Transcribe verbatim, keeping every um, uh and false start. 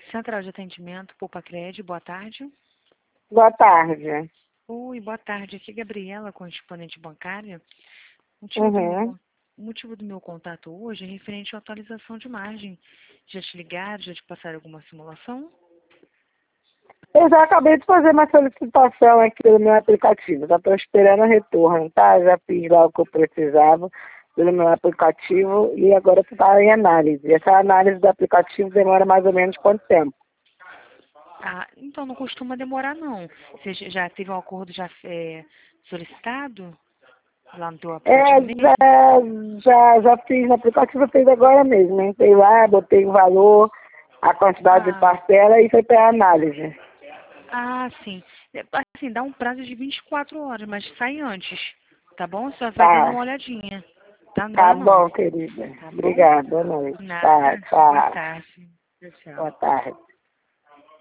Central de Atendimento, Poupa-Cred, boa tarde. Boa tarde. Oi, boa tarde. Aqui é Gabriela, correspondente bancária. O motivo, Uhum. do meu, o motivo do meu contato hoje é referente à atualização de margem. Já te ligaram, já te passaram alguma simulação? Eu já acabei de fazer uma solicitação aqui no meu aplicativo. Já estou esperando o retorno, tá? Já fiz lá o que eu precisava pelo meu aplicativo e agora está em análise. Essa análise do aplicativo demora mais ou menos quanto tempo? Ah, então não costuma demorar não. Você já teve um acordo já é, solicitado lá no teu É, aplicativo mesmo? já, já, já fiz no aplicativo, eu fiz agora mesmo. Entrei lá, botei o valor, a quantidade de Ah, parcela e foi para análise. ah, sim. É, assim, dá um prazo de vinte e quatro horas, mas sai antes, tá bom? Só vai dando uma Tá, olhadinha. Tá? Não tá demora não, bom, querida. tá bom? Obrigada, boa noite. Tá, Nada. Boa tchau. tarde. Tchau, tchau. Boa tarde.